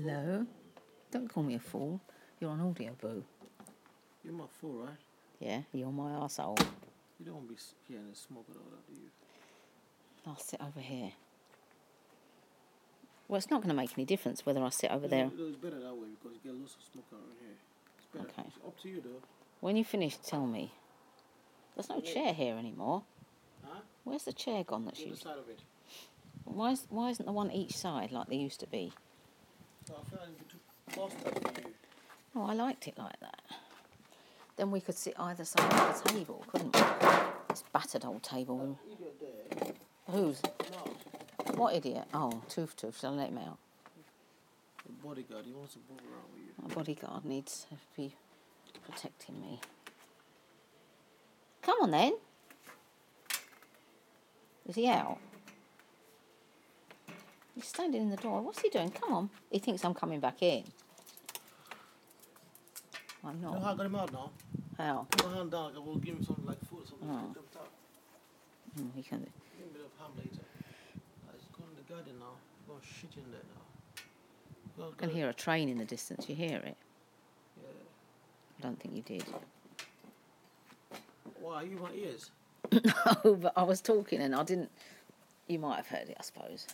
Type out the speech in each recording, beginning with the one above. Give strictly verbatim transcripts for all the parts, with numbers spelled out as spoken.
Hello? Don't call me a fool. You're on audio, boo. You're my fool, right? Yeah, you're my arsehole. You don't want to be hearing and smoking all that, do you? I'll sit over here. Well, it's not going to make any difference whether I sit over there. No, it's better that way because you get lots of smoke around here. It's better. Okay. It's up to you, though. When you finish, tell me. There's no Yeah. chair here anymore. Huh? Where's the chair gone that The other she... side of it. Why, is, why isn't the one each side like they used to be? So I feel like it'd be too close to you. Oh, I liked it like that. Then we could sit either side of the table, couldn't we? This battered old table. You go there. Whose? No. What idiot? Oh, Tooth Tooth. Shall I let him out? The bodyguard, he wants to move around with you. My bodyguard needs to be protecting me. Come on then. Is he out? He's standing in the door. What's he doing? Come on. He thinks I'm coming back in. I'm You know how I not. got him out now? How? Put my hand down, I will give him something like food or something. Oh. Put them down. Mm, he can. Give him a bit of ham later. I just go in the garden now. Go and shit in there now. Go, I can hear a train in the distance. You hear it? Yeah. I don't think you did. Why, are you my ears? No, but I was talking and I didn't... You might have heard it, I suppose.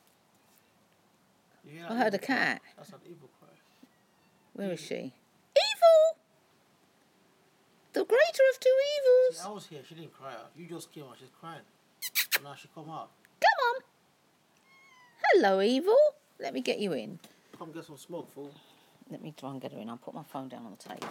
You hear I that heard a evil cry? cat. That's an evil cry. Where is Evil. she? Evil! The greater of two See, evils! I was here. She didn't cry out. You just came out. She's crying. Now she come out. Come on! Hello, Evil! Let me get you in. Come get some smoke, fool. Let me try and get her in. I'll put my phone down on the table.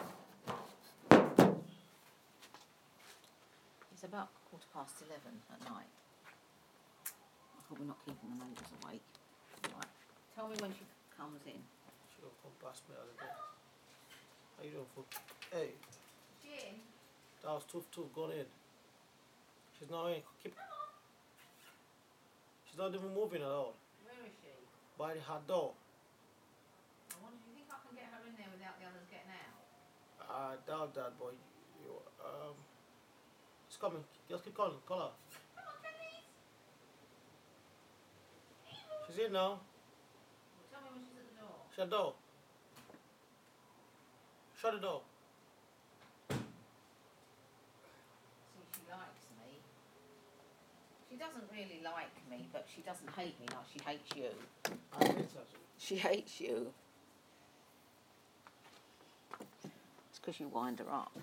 It's about quarter past eleven at night. I hope we're not keeping the neighbours awake. Right. Tell me when she comes in. She gonna come past me out of bed. How you doing, fool? Hey, She in? that was Tooth Tooth gone in. She's not in. Keep. She's not even moving at all. Where is she? By the hot door. I wonder, do you think I can get her in there without the others getting out? I doubt that, boy. You, um, she's coming. Just keep calling. Call her. Come on, Denise! She's in now. Well, tell me when she's at the door. Shut the door. Shut the door. See, she likes me. She doesn't really like me, but she doesn't hate me like she hates you. I hate her. She hates you. It's because you wind her up.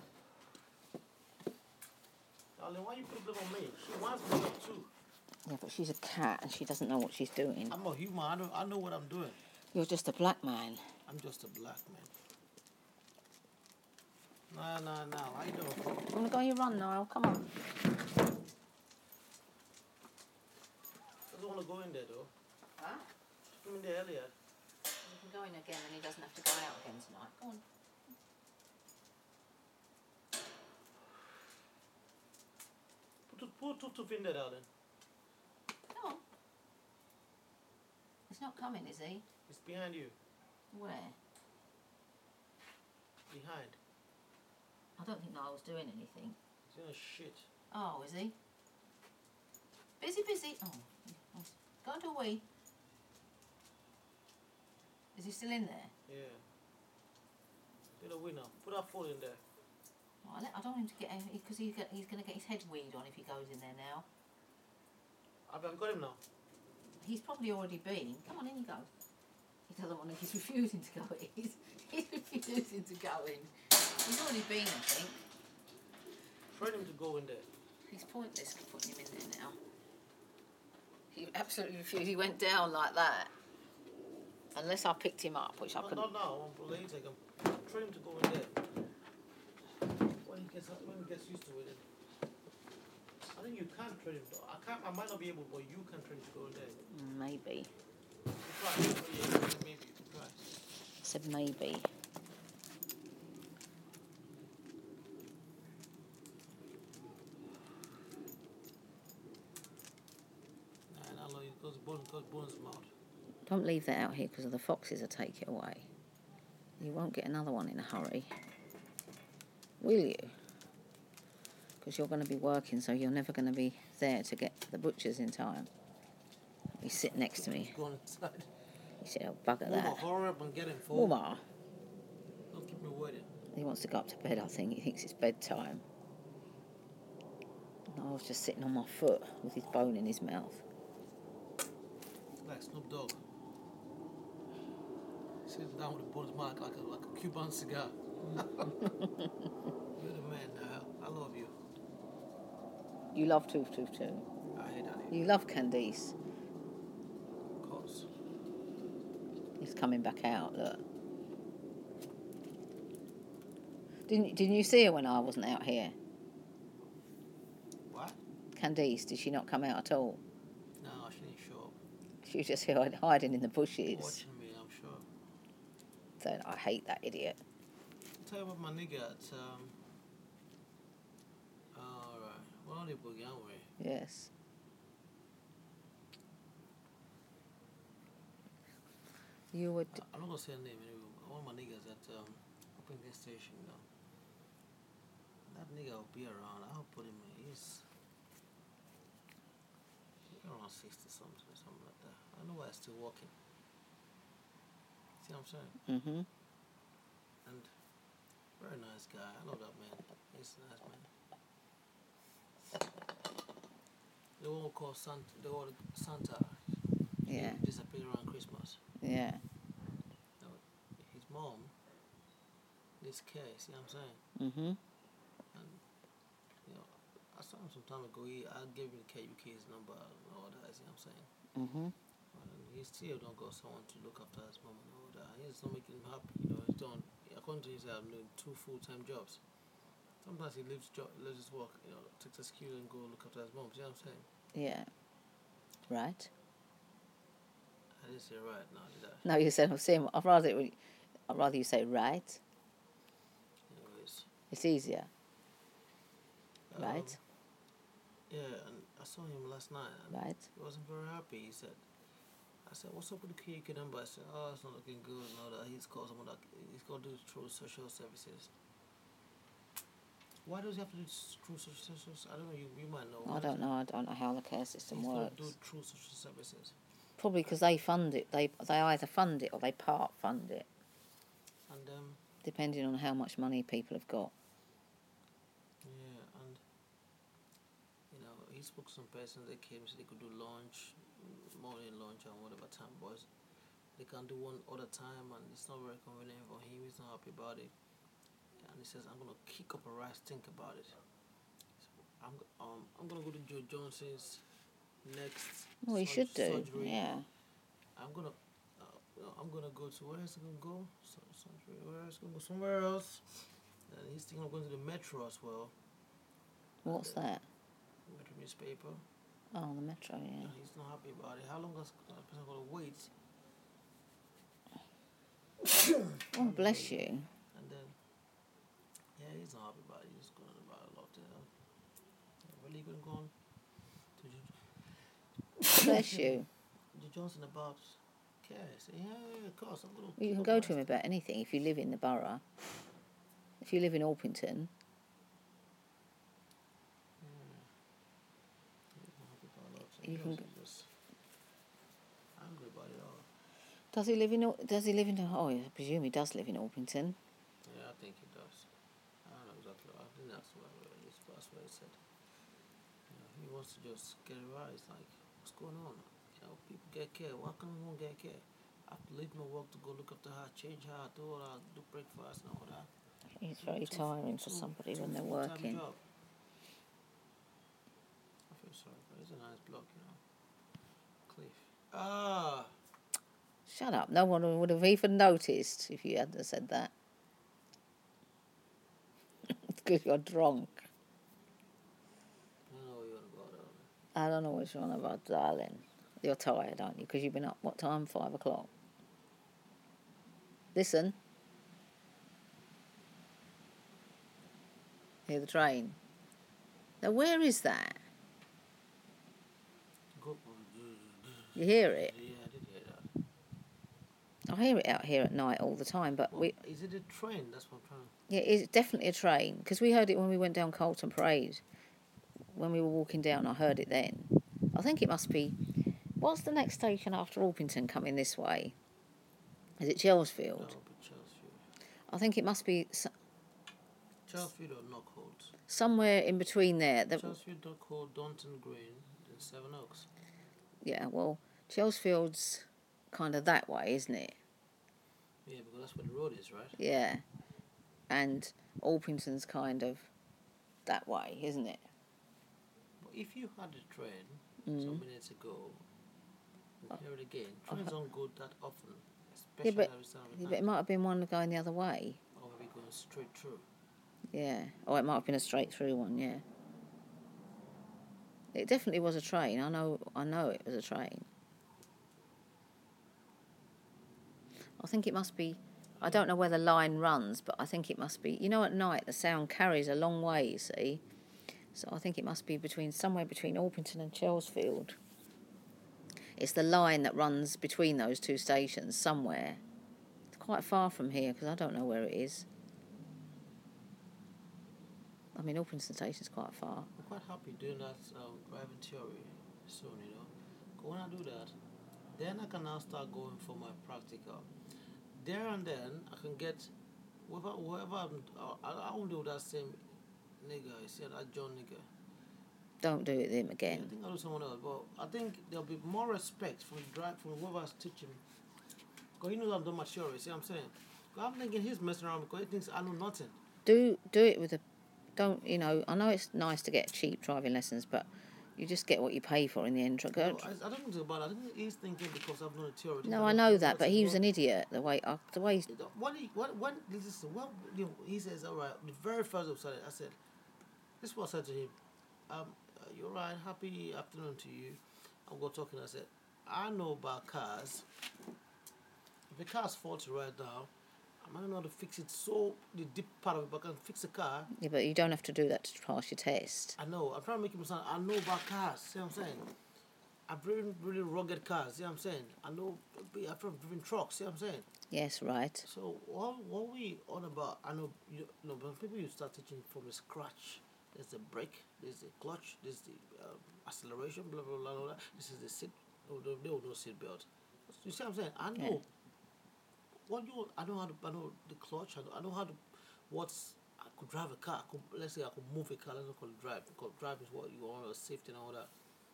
Darling, why you put blame on me? She wants me up too. Yeah, but she's a cat and she doesn't know what she's doing. I'm a human. I know, I know what I'm doing. You're just a black man. I'm just a black man. Nah, nah, nah. How you doing, fool? You want to go on your run, Niall? Come on. I don't want to go in there, though. Huh? She came in there earlier. You can go in again and he doesn't have to go out again tonight. Go on. Put, put Tooth Tooth in there, darling. Come on. He's not coming, is he? It's behind you. Where? Behind. I don't think Niall's doing anything. He's doing shit. Oh, is he? Busy, busy. Oh, go and do a wee. Is he still in there? Yeah. Get a winner. Put that phone in there. Oh, I, let, I don't want him to get because he's, he's going to get his head weed on if he goes in there now. I've I've got him now. He's probably already been. Come on, in you go. He doesn't want to. He's refusing to go in. He's, he's refusing to go in. He's already been, I think. Train him to go in there. He's pointless putting him in there now. He absolutely refused. He went down like that. Unless I picked him up, which I No, couldn't. not now. I'm later. I'm train him to go in there. When he gets when he gets used to it. I think you can train him. Though. I can't. I might not be able, but you can train him to go in there. Maybe. You try. Yeah, maybe you can try. I said maybe. Nah, nah, look, it goes bone, goes bones mouth. Don't leave that out here because the foxes will take it away. You won't get another one in a hurry. Will you? Because you're going to be working, so you're never going to be there to get to the butcher's in time. You sit next to me. Go inside. He said, oh, bugger Mama, that. hurry up and get him phone. Mama. Don't keep me waiting. He wants to go up to bed, I think. He thinks it's bedtime. And I was just sitting on my foot with his bone in his mouth. Like Snoop Dogg. Sits down with a bone in his mouth like a, like a Cuban cigar. You're the man now. I love you. You love Tooth Tooth too. I hate that. You love Candice. Of course. He's coming back out, look. Didn't, didn't you see her when I wasn't out here? What? Candice, did she not come out at all? No, she didn't show up. She was just hid- hiding in the bushes. Watching me, I'm sure. Saying, I hate that idiot. I'll tell you about my nigga at, um... Alright. What are they boogie, aren't we? Yes. You would... I- I'm not gonna say a name anyway. One of my niggas at, um... up in this station, you know. That nigga will be around. I'll put him in. He's... he's around sixty something or something like that. I know why he's still walking. See what I'm saying? Mm-hmm. And very nice guy. I love that man. He's a nice man. The one called Santa. The one Santa. Yeah. He disappeared around Christmas. Yeah. Now, his mom. This case. See what I'm saying? Mm-hmm. And you know, I saw him some time ago. He, I gave him the K U K's number and all that. See what I'm saying? Mm-hmm. And he still don't got someone to look after his mom and all that. He's not making him happy. You know, he's done. According to his, I'm doing two full-time jobs. Sometimes he leaves job, leaves his work, you know, takes a skill and go look after his mom. See what I'm saying? Yeah. Right. I didn't say right now, did I? No, you said, I'm saying, I'd rather, it, I'd rather you say right. Anyways. It's easier. Um, Right. Yeah, and I saw him last night. And Right. he wasn't very happy. He said, I said, what's up with the K U K number? I said, oh, it's not looking good and all that. He's called someone that, he's got to do it through social services. Why does he have to do it through social services? I don't know, you, you might know. I don't know. I don't know how the care system He's works. got to do it through social services. Probably because they fund it. They they either fund it or they part fund it, And, um, depending on how much money people have got. yeah, and, you know, he spoke to some person, they came, so they could do lunch, morning lunch and whatever time, boys. They can do one other time, and it's not very convenient for him. He's not happy about it. And he says, I'm going to kick up a rice, think about it. So I'm, go- um, I'm going to go to Joe Johnson's next Well, you surg- should do. surgery. Yeah. I'm going to, uh, you know, I'm going to go to, where is he going to go? Sur- surgery, where is he going to go? Somewhere else. And he's thinking of going to the Metro as well. What's And, uh, that? Metro newspaper. Oh, the Metro. Yeah. And he's not happy about it. How long is that person going to wait? Oh, bless you. And then, yeah, he's not happy about it. He's going on about a lot. Uh, really going to go on to Bless you. Joe Johnson about care. Say, yeah, yeah, of course, I'm going to. Well, you can go to him about anything if you live in the borough. If you live in Orpington, you can. Angry about it all. Does he live in? Al- Does he live in? Oh, I presume he does live in Orpington. Yeah, I think he does. I don't know exactly. I think that's what it is. That's what he said. You know, he wants to just get it right. It's like, what's going on? You know, people get care. Why can't we won't get care? I have to leave my work to go look after her, change her, do all that, do breakfast and all that. It's very Two- tiring for two- somebody two when they're full-time working. job. I feel sorry, but it's a nice block, you know. Cliff. Ah, Shut up. No one would have even noticed if you hadn't said that. It's because you're drunk. I know what you're on about. Um, I don't know what you're on about, darling. You're tired, aren't you? Because you've been up, what time? Five o'clock. Listen. Hear the train. Now, where is that? go. You hear it? Yeah, I did hear that. I hear it out here at night all the time, but Well, we... is it a train? That's what I'm trying to. Yeah, it's definitely a train, because we heard it when we went down Carlton Parade. When we were walking down, I heard it then. I think it must be... What's the next station after Orpington coming this way? Is it That Chelsfield? would be Chelsea. I think it must be s- Chelsea or Knockholt. somewhere in between there. That, Chelsea, Knockholt, Daunton Green, and Seven Oaks. yeah, well, Chelsfield's kind of that way, isn't it? Yeah, because that's where the road is, right? Yeah. And Alpington's kind of that way, isn't it? But if you had a train Mm. some minutes ago, and hear it again, trains don't go that often, Yeah, especially but, every time. yeah, but it might have been one going the other way. Or maybe going straight through. Yeah. Or it might have been a straight through one, yeah. It definitely was a train. I know I know it was a train. I think it must be, I don't know where the line runs, but I think it must be, you know, at night the sound carries a long way, you see. So I think it must be between somewhere between Alpington and Chelsfield. It's the line that runs between those two stations somewhere. It's quite far from here because I don't know where it is. I mean, Alpington Station's quite far. I'm quite happy doing that um, driving theory soon, you know. 'Cause when I do that, then I can now start going for my practical. There and then, I can get whoever, whoever I'm, I, I won't do that same nigga, you see, that John nigga. Don't do it with him Yeah, I again. think I'll do someone else, but I think there'll be more respect from the drive from whoever's teaching. Because he knows I'm doing my theory, see what I'm saying? 'Cause I'm thinking he's messing around because he thinks I know nothing. Do do it with a, don't, you know, I know it's nice to get cheap driving lessons, but you just get what you pay for in the end. Go, No, I, I don't think about it. I think he's thinking because I've known the theory. no, I I don't know know that, what's but he was involved. an idiot. The way, uh, the way. You know, When he, when, when, listen, well, you know, he says, all right, the very first episode, I said, this is what I said to him. Um, uh, you're right, happy afternoon to you. I'm going talking. I said, I know about cars. If a car's faulty right now, I might not know how to fix it so, the deep part of it, but I can fix a car. Yeah, but you don't have to do that to pass your test. I know, I'm trying to make him sound, I know about cars, see what I'm saying? I've driven really rugged cars, see what I'm saying? I know, I've driven trucks, see what I'm saying? Yes, right. So what what we on about? I know you know, but people you start teaching from the scratch. There's the brake, there's the clutch, there's the um, acceleration, blah blah blah blah. This is the seat. Oh, they they don't know seat belt. You see what I'm saying? I know. Yeah. What you? I know how to. I know the clutch. I know, I know how to. What's I could drive a car. I could, let's say I could move a car. Let's not call it drive. Because drive is what you want, safety and all that.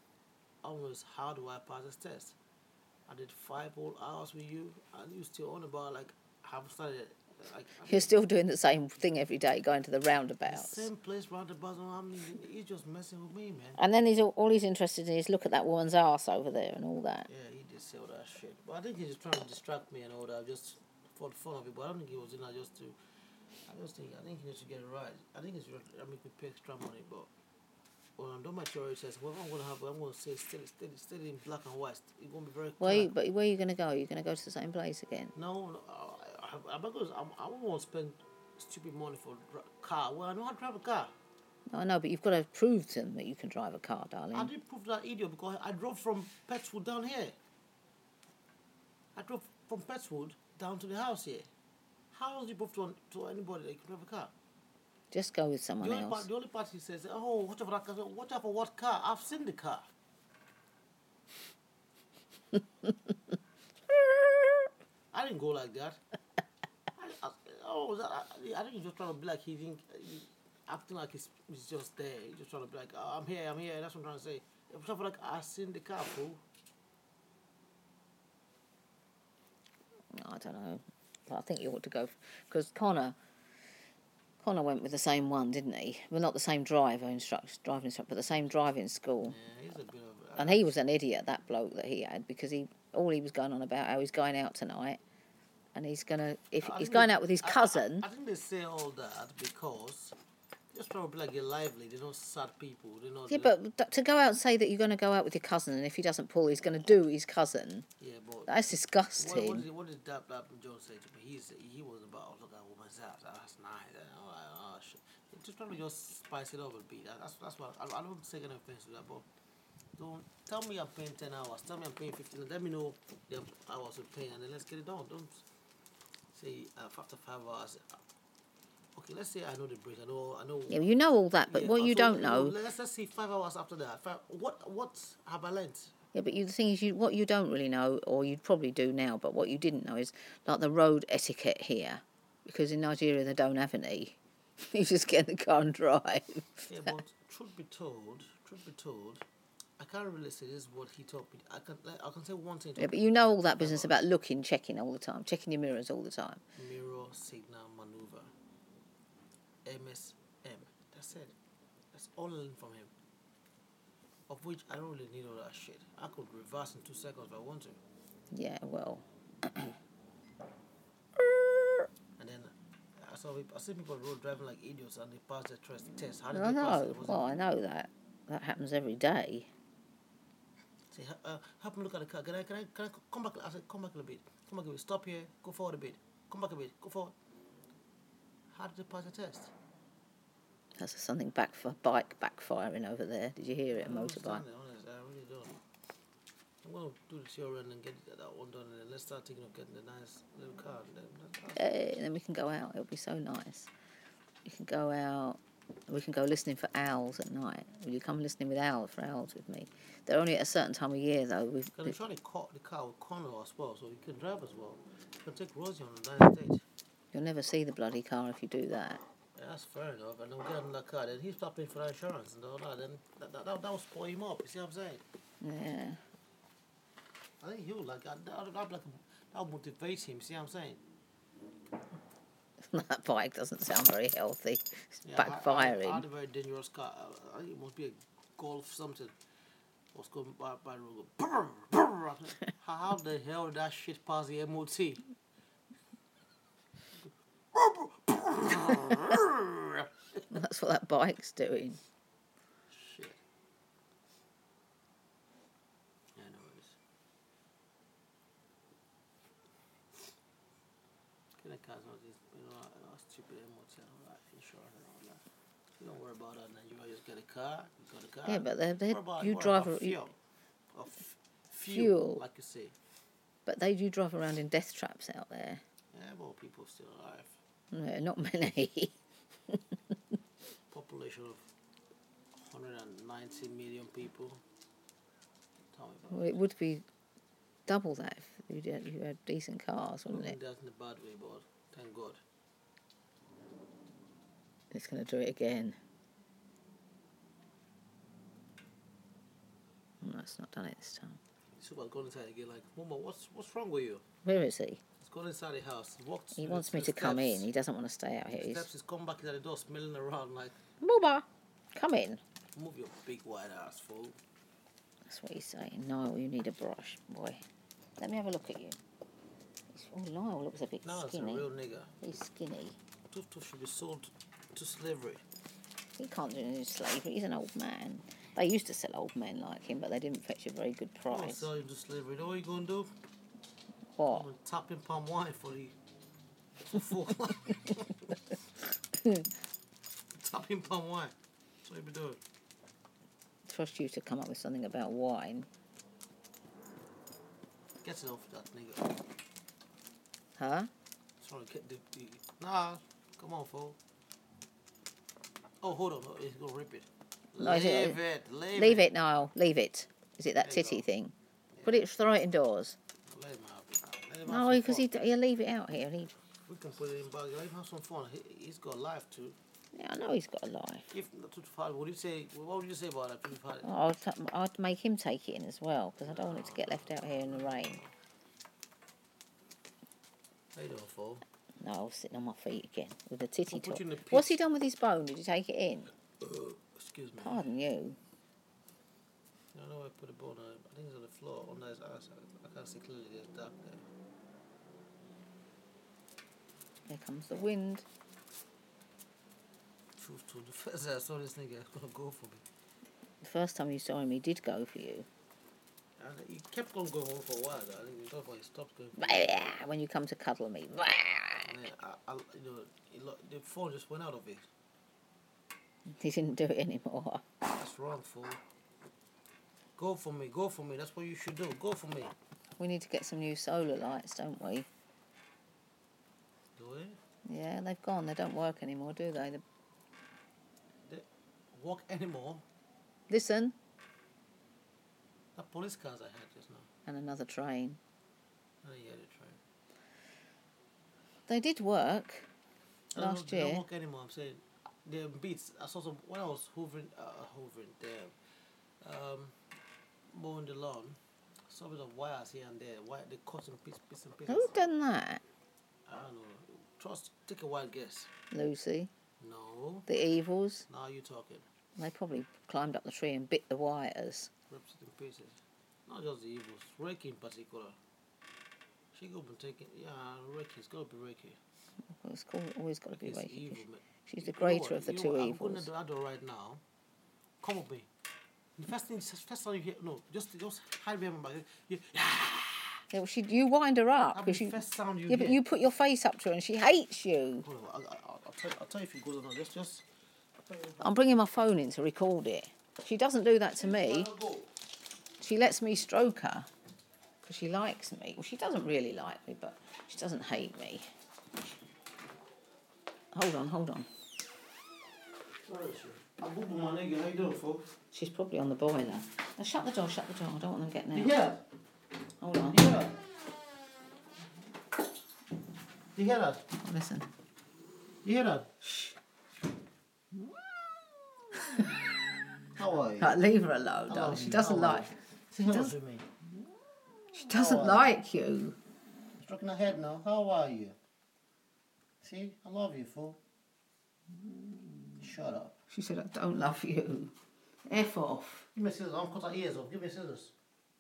I know is how do I pass this test? I did five whole hours with you, and you still on about like have started like I You're still doing the same thing every day, going to the the roundabouts. same place roundabouts. I mean, he's just messing with me, man. And then he's all, all he's interested in is look at that woman's ass over there and all that. Yeah, he did say all that shit, but I think he's just trying to distract me and all that, just for the fun of it. But I don't think he was doing that just to. I just think I think he needs to get it right. I think it's I make me pay extra money, but. When I'm done my theory test, whatever I'm gonna have, I'm gonna say steady, steady, steady in black and white. It's gonna be very Where clear. you, but where are you going to go? You're going to go to the same place again? No, no I, I, I'm not gonna. I'm, I don't want to spend stupid money for a car. Well, I know how to drive a car. No, I know, but you've got to prove to them that you can drive a car, darling. I didn't prove that idiot because I drove from Petswood down here. I drove from Petswood down to the house here. How else do you prove to, to anybody that you can drive a car? Just go with someone The only, else. part, the only part he says, oh, watch out for that car. Watch out for what car? I've seen the car. I didn't go like that. I, I, oh, that, I, I think he's just trying to be like he didn't, he, acting like he's, he's just there. He's just trying to be like, oh, I'm here, I'm here. That's what I'm trying to say. Watch out for like I've seen the car, fool. I don't know. But I think you ought to go because Connor, Connor went with the same one, didn't he? Well, not the same driver instructor, driving instructor, but the same driving school. Yeah, he's a bit of. A, And he was an idiot, that bloke that he had, because he all he was going on about how he's going out tonight, and he's gonna if I he's think going they- out with his I- I- cousin. I, think they say all that because just probably like they're lively. They're not sad people. They're not. Yeah, they're- but th- to go out and say that you're going to go out with your cousin, and if he doesn't pull, he's going to do his cousin. yeah, but That's what, disgusting. what did what did that, that Jones say to me? He said he was about oh, look at that woman's ass. That's nice. And all that, oh, shit. Just trying to just spice it up a bit. That- That's that's what I, I don't take any offense to that, but don't tell me I'm paying ten hours. Tell me I'm paying fifteen. Let me know the hours we're paying, and then let's get it done. Don't say uh, after five hours. Uh, okay, let's say I know the break. I know. I know. Yeah, you know all that, but Yeah, what you so, don't know. Let's just see five hours after that. Five, what what have I learnt? Yeah, but you, the thing is, you what you don't really know, or you'd probably do now, but what you didn't know is like the road etiquette here, because in Nigeria they don't have any. You just get in the car and drive. Yeah, but truth be told, truth be told, I can't really say this is what he taught me. I can like, I can say one thing. Yeah, but you know all that business about looking, checking all the time, checking your mirrors all the time. Mirror, signal, maneuver, M S M. That's it. That's all I learned from him. Of which I don't really need all that shit. I could reverse in two seconds if I want to. Yeah, well. And then I saw people, I see people on the road driving like idiots and they pass their test. test. How did I they pass it? know. It wasn't- Well, I know that. That happens every day. Say, uh, help me look at the car. Can I, can I, can I come back? I said, come back a little bit. Come back a bit. Stop here. Go forward a bit. Come back a bit. Go forward. How did they pass the test? That's something back for bike backfiring over there. Did you hear it? A I don't motorbike. understand it, honestly. I really don't. I'm going to do the theory and then get that one done and then let's start thinking of getting a nice little car. And then, that's, Hey, and then we can go out. It'll be so nice. You can go out. We can go listening for owls at night. Will you come listening with owls for owls with me? They're only at a certain time of year though. We've Can I try to cut the car with Connor as well so he can drive as well? You can take Rosie on the nice date. You'll never see the bloody car if you do that. Yeah, that's fair enough. And then we'll get in that car. Then he start paying for that insurance and all that. Then that, that, that, that will spoil him up. You see what I'm saying? Yeah. I think he'll like that. That would like, that'll motivate him. See what I'm saying? That bike doesn't sound very healthy. It's Yeah, backfiring. I, I, I had a very dangerous car. I, I think it must be a Golf something. I was going by, by the road. Brr, brr. How, how the hell did that shit pass the M O T? That's what that bike's doing. Shit. Anyways. Can I cars not this, you know, not stupid M O T and all that, insurance and all that. You don't worry about that in Nigeria. You just get a car, you got a car. Yeah, but they're, they're, What about, you what drive about a, you, fuel? Of fuel, Fuel. like you say. but they do drive around in death traps out there. Yeah, well, people still alive. No, not many. Population of one hundred ninety million people. Tell me about Well, it would be double that if you had, you had decent cars, I don't wouldn't think it? that's in a bad way, but thank God. It's going to do it again. No, it's not done it this time. So I gone inside again, like, Mama, what's what's wrong with you? Where is he? He's gone inside the house. He walked. He to wants the- me the to come steps. in. He doesn't want to stay out here. The He's, steps. He's come back inside the door, smelling around, like, Booba, come in. move your big white ass, fool. That's what he's saying. Niall, you need a brush, boy. Let me have a look at you. He's, oh, Niall looks a bit Now it's a skinny. real nigga. He's skinny. Tooth Tooth should be sold to slavery. He can't do any slavery. He's an old man. They used to sell old men like him, but they didn't fetch a very good Don't price. sell you to slavery. You know what you gonna do? What? I'm gonna tap in palm wine for the for full. Tap in palm wine. That's what you be doing. Trust you to come up with something about wine. Get it off that nigga. Huh? Trying to get the, the nah. Come on, fool. Oh, hold on. He's gonna rip it. No, is leave it- it. Leave, Leave it, Niall. Leave it. Is it that There you titty go. thing? Put it, throw it indoors. Let him have it. Let him have No, some because fun. he, he'll leave it out here. And he, We can put it in bag. Let him have some fun. He, he's got life too. yeah, I know he's got a life. If not too far, what do you say? What would you say about that? Too far. Oh, I'd, t- I'd make him take it in as well, because I don't want it to get left out here in the rain. How you doing, fool? No, I was sitting on my feet again with a titty I'll put top. you in the What's pit. he done with his bone? Did you take it in? Uh, excuse me. Pardon you. I don't know where I put the bone on it. I think it's on the floor under his ass. I, I can't see clearly. There's dark there. Here comes the wind. Truth to the first time I saw this nigga, it's gonna go for me. The first time you saw him, he did go for you. And he kept on going on for a while. Though. I think he thought he stopped going. For me. When you come to cuddle me. And then I, I, you know, he, lo- the phone just went out of it. He didn't do it anymore. That's wrong, fool. Go for me, go for me. That's what you should do. Go for me. We need to get some new solar lights, don't we? Do it. Yeah, they've gone. They don't work anymore, do they? The- Walk anymore. Listen. The police cars I had just now. And another train. I didn't hear the train. They did work I don't know, last they year. don't work anymore. I'm saying the beats. I saw some when I was hoovering, uh, hoovering there, um, mowing the lawn. Saw a bit of wires here and there. Wire, they cut some piece, piece and pieces. Who done that? I don't know. Trust. Take a wild guess. Lucy. No. The Evils. Now you talking. They probably climbed up the tree and bit the wires. Rips it in pieces. Not just the evils. Reiki in particular. She go been taking. Yeah, Reiki. It's gotta be Reiki. Well, it's called, always got to be It's Reiki. evil, man. She's You the know greater what? of the You know two what? I'm evils. going to the other right now. Come with me. The first thing, first time you hear, no, just just hide behind my back. You, Yeah, well, she, you wind her up. that'll be 'cause the you, first sound you yeah, hear. but you put your face up to her and she hates you. Hold on, I'll, I'll, I'll, tell, I'll tell you if it goes or not. Just, just. I'll tell you I'm bringing my phone in to record it. She doesn't do that to me. Go. She lets me stroke her because she likes me. Well, she doesn't really like me, but she doesn't hate me. Hold on, hold on. Where is she? I'm booping my nigga. How you doing, folks? She's probably on the boiler. Now, shut the door, shut the door. I don't want them getting You out. hear that? Hold on. You hear that? You hear that? Listen. You hear that? Shh. How are you? Right, leave her alone, I darling. love She you. doesn't How are like. Say hello to me. She doesn't How are like you. Stroking her head now. How are you? See, I love you, fool. Shut up. She said, "I don't love you." F off. Give me scissors. I'll cut her ears off. Give me scissors.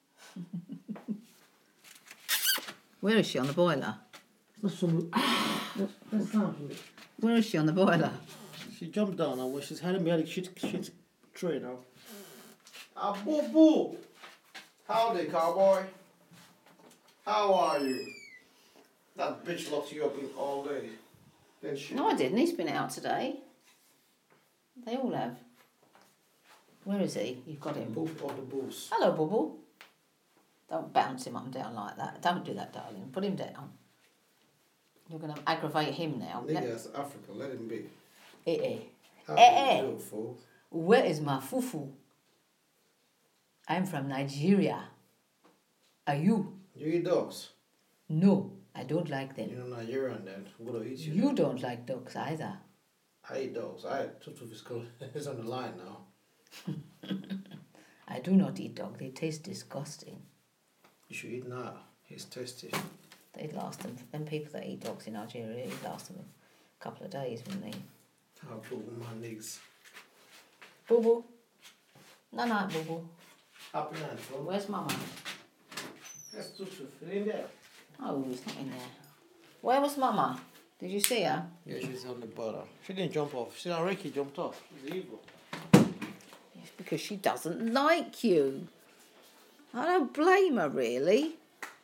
Where is she on the boiler? That's some. That's something. Where is she on the boiler? She jumped down and where she's hiding behind the shit, shit tray now. Ah, boo boo! Howdy, cowboy. How are you? That bitch locked you up in all day. Didn't she? No, I didn't. He's been out today. They all have. Where is he? You've got him. Boop of the booze. Hello, Bubble. Don't bounce him up and down like that. Don't do that, darling. Put him down. You're going to aggravate him now. Nigga, that's Africa. Let him be. Eh, eh. How Eh, do eh. you do, fool? Where is my fufu? I'm from Nigeria. Are you? You eat dogs. No, I don't like them. You're Nigerian then. I'm gonna eat you. You then. don't like dogs either. I eat dogs. I Tutu is called. It's on the line now. I do not eat dog. They taste disgusting. You should eat now. It's tasty. They'd last them. Them people that eat dogs in Nigeria, it'd last them a couple of days, wouldn't they? How cool my niggas. Boo boo. No, no, boo boo. Happy night, fool. Where's Mama? That's Tutu. It in there. Oh, he's not in there. Where was Mama? Did you see her? Yeah, she's on the bottom. She didn't jump off. She said Ricky jumped off. She's evil. It's because she doesn't like you. I don't blame her, really.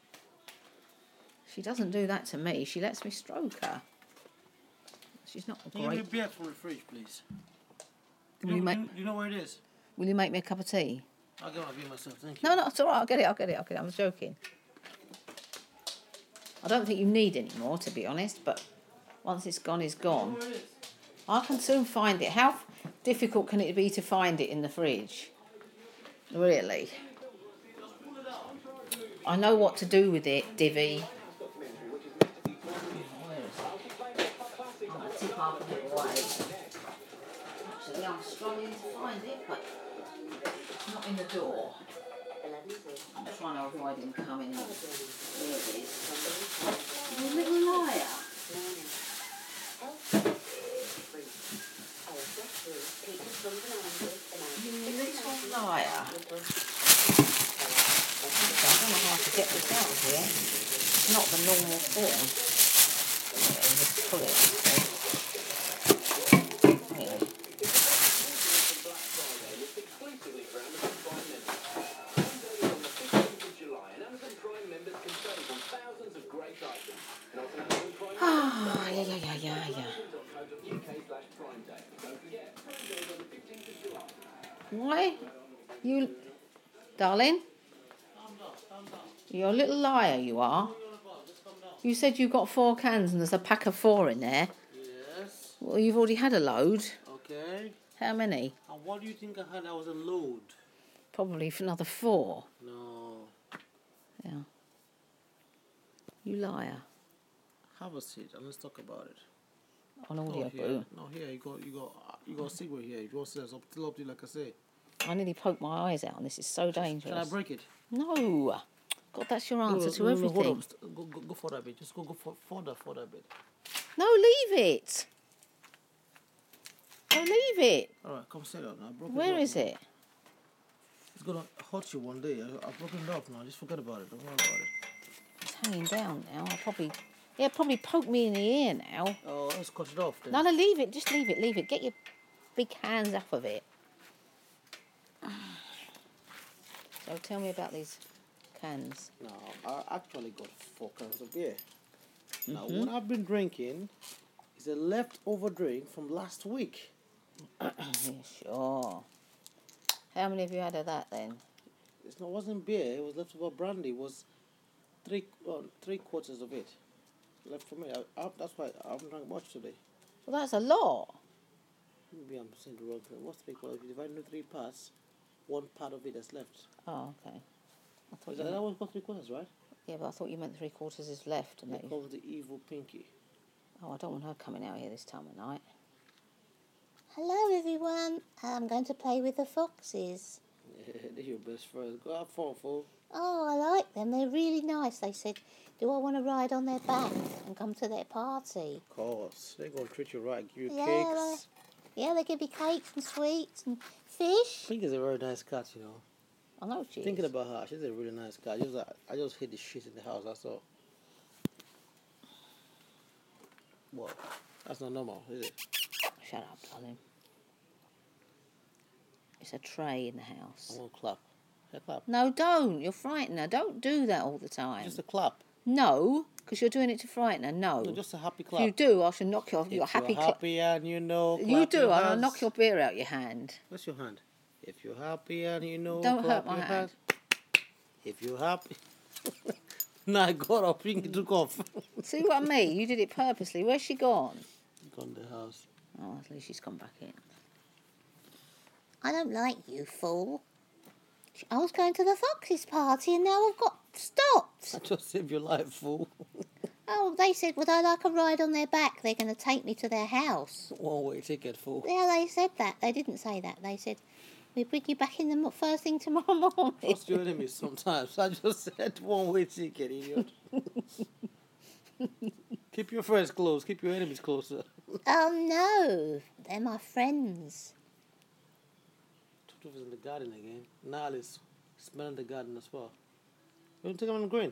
She doesn't do that to me. She lets me stroke her. She's not Can you give me a great. beer from the fridge, please? Will Do you you, make- do you know where it is? Will you make me a cup of tea? I'll get my beer myself. Thank you. No, no, it's all right. I'll get it. I'll get it. I'll get it. I'm joking. I don't think you need any more, to be honest. But once it's gone, it's gone. Where it is? I can soon find it. How difficult can it be to find it in the fridge? Really? I know what to do with it, Divvy. Actually, I'm struggling to find it, but it's not in the door. I'm trying to avoid him coming in. There it is. You little liar. You little liar. I don't know how to get this out of here. It's not the normal form. Okay, just pull it. Anyway. Ah, yeah, yeah, yeah, yeah, yeah. Why? You, darling? You're a little liar, you are. You said you got four cans and there's a pack of four in there. Yes. Well, you've already had a load. Okay. How many? And what do you think I had? I was a load. Probably for another four. No. Yeah. You liar. Have a seat and let's talk about it. On audio, No, here. boo. No, here. You got, you got, you got a cigarette here. You want to up, still up to you, like I say. I nearly poked my eyes out, and this is so dangerous. Can I break it? No. God, that's your answer no, to no, no, everything. hold on. St- Go, go, go for that bit. Just go, go for, further, further bit. No, leave it. No, leave it. All right, come sit down. I broke Where it is off. it? It's gonna hurt you one day. I, I've broken it off now. Just forget about it. Don't worry about it. It's hanging down now. I'll probably... Yeah, probably poke me in the ear now. Oh, let's cut it off then. No, no, leave it. Just leave it, leave it. Get your big hands off of it. So tell me about these cans. No, I actually got four cans of beer. Now, Mm-hmm. what I've been drinking is a leftover drink from last week. Yeah, sure. How many have you had of that then? It wasn't beer. It was leftover brandy. It was three uh, three quarters of it left for me. I, I, that's why I haven't drunk much today. Well, that's a lot. Maybe I'm saying the wrong thing. What's three quarters? If you divide into three parts, one part of it is left. Oh, okay. I thought Is you that, that meant, was got three quarters, right? yeah, but I thought you meant three quarters is left. And They that you, call it the evil pinky. oh, I don't want her coming out here this time of night. Hello everyone, I'm going to play with the foxes. Yeah, they're your best friends. Go have fun, fool. Oh, I like them, they're really nice. They said, do I want to ride on their back and come to their party? Of course. They're going to treat you right. Give you Yeah, cakes. Yeah, they give me cakes and sweets and fish. Pink is a very nice cat, you know. I know she Thinking is. about her, she's a really nice cat. I just, I just hate the shit in the house, that's all. What? That's not normal, is it? Shut up, darling. It's a tray in the I house. won't clap. Yeah, clap. No, don't. You're frightening her. Don't do that all the time. Just a clap. No, because you're doing it to frighten her. No. No, just a happy If clap. you do, I shall knock your, If your happy... you're cla- happy and you know, you clap do, your and I'll hands. knock your beer out your hand. What's your hand? If you're happy and you know, Don't clap hurt my your hand. hands. If you're happy... Nah, I got up, Pinky took off. See what I mean? You did it purposely. Where's she gone? Gone the house. Oh, at least she's come back in. I don't like you, fool. I was going to the foxes party and now I've got stopped. I just saved your life, fool. Oh, they said, would I like a ride on their back? They're going to take me to their house. One way ticket, fool. Yeah, they said that. They didn't say that. They said, we'll bring you back in the mo- first thing tomorrow morning. Trust your enemies sometimes. I just said one way ticket, idiot. Keep your friends close. Keep your enemies closer. Oh, no. They're my friends. Tutu is in the garden again. Nile is smelling the garden as well. You want to take him on the green?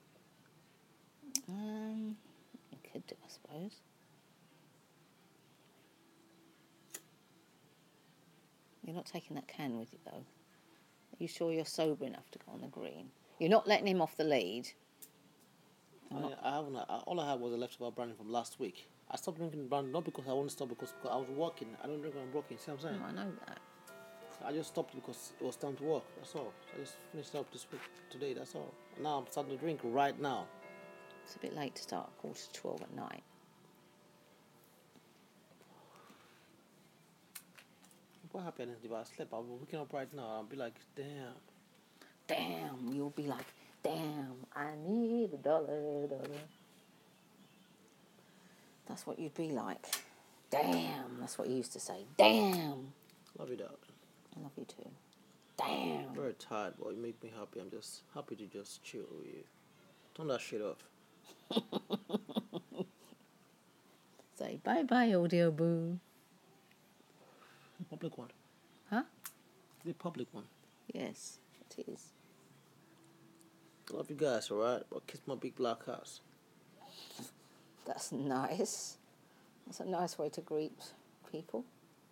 Um, you could do, I suppose. You're not taking that can with you, though. Are you sure you're sober enough to go on the green? You're not letting him off the lead. I'm not- I, I haven't. I, all I had was a leftover brandy from last week. I stopped drinking brandy not because I want to stop, because, because I was working. I don't drink when I'm working. See what I'm saying? No, I know that. I just stopped because it was time to work. That's all. I just finished up this week today. That's all. Now I'm starting to drink right now. It's a bit late to start at quarter to twelve at night. What happened if I slept? I'll be waking up right now. I'll be like, damn. Damn, you'll be like, damn, I need a dollar, dollar. That's what you'd be like. Damn, that's what you used to say. Damn. Love you, dad. I love you too. Damn. Very tired, but you make me happy. I'm just happy to just chill with you. Turn that shit off. Say bye-bye, audio boo. Public one. Huh? The public one. Yes, it is. Love you guys, alright? But kiss my big black house. That's nice. That's a nice way to greet people.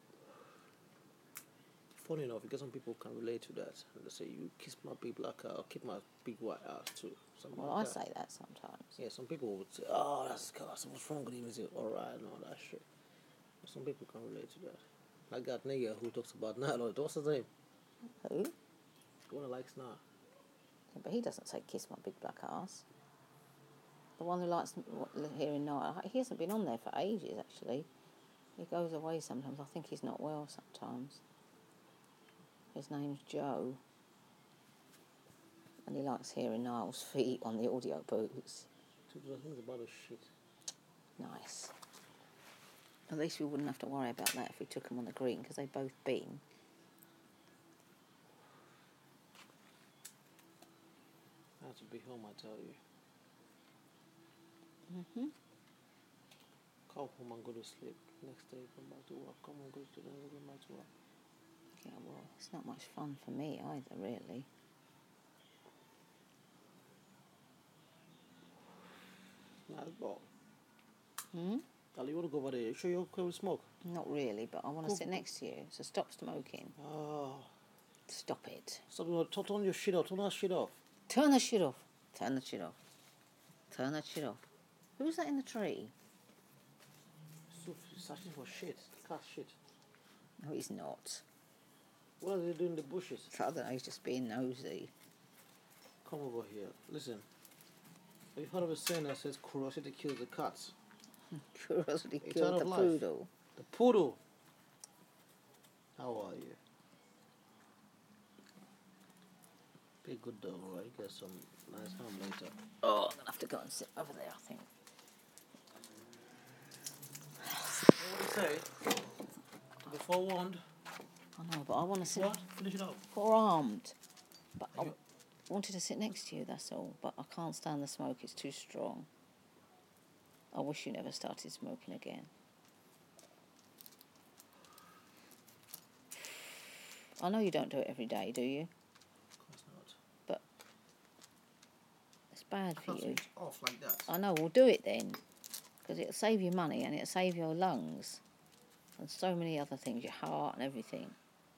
Funny enough, because some people can relate to that. And they say, you kiss my big black house, I'll keep my big white house too. Something Well, like I that. say that sometimes. Yeah, some people would say, oh, that's class. What's wrong with him? Is it alright and all that shit? But some people can relate to that. I got nigga who talks about Nile. What's his name? Who? The one that likes Nile. Yeah, but he doesn't say kiss my big black ass. The one who likes what- hearing night. He hasn't been on there for ages, actually. He goes away sometimes. I think he's not well sometimes. His name's Joe. And he likes hearing Niall's feet on the audio boots. Tutu's, I think it's about a shit. Nice. At least we wouldn't have to worry about that if we took them on the green, because they've both been. I have to be home, I tell you. Mm-hmm. Come home and go to sleep. Next day, come back to work. Come and go to then go back to work. Yeah, well, it's not much fun for me either, really. Nice ball. Hmm? Ali, you want to go over there? You sure you're okay with smoke? Not really, but I want to Go- sit next to you, so stop smoking. Oh. Stop it. Stop, turn turn your shit off. Turn that shit off. Turn the shit off. Turn the shit off. Turn that shit off. Who's that in the tree? So searching for shit. Cat shit. No, he's not. What are they doing in the bushes? I don't know, he's just being nosy. Come over here. Listen. Have you heard of a saying that says curiosity kills the cats? Curiosity It's killed out the of life. poodle. The poodle. How are you? Be a good dog, alright? Get some nice ham later. Oh, I'm going to have to go and sit over there, I think. What do you say? Be forewarned. I know, but I want to sit What? Finish it off. forearmed. But I You- wanted to sit next to you, that's all. But I can't stand the smoke, it's too strong. I wish you never started smoking again. I know you don't do it every day, do you? Of course not. It's bad I for can't you. switch off like that. I know, we'll do it then. Because it'll save you money and it'll save your lungs. And so many other things, your heart and everything.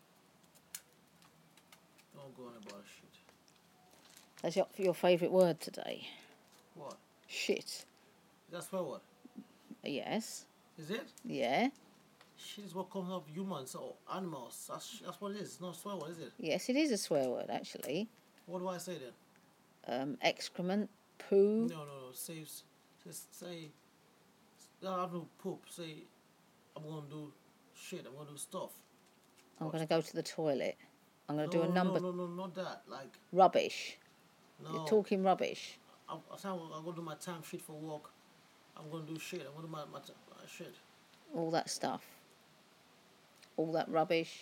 Don't go on about shit. That's your, your favourite word today. What? Shit. That's swear word. Yes. Is it? Yeah. Shit is what comes out of humans or animals. That's, that's what it is. It's not a swear word, is it? Yes, it is a swear word, actually. What do I say then? Um, excrement, poo. No, no, no. Say, just say, no, I have no poop. Say, I'm going to do shit. I'm going to do stuff. I'm going to go to the toilet. I'm going to no, do a number. No, no, no, not that. Like, Rubbish. no. You're talking rubbish. I, I say I'm going to do my time sheet for work. I'm going to do shit. I'm going to do my, my, my shit. All that stuff. All that rubbish.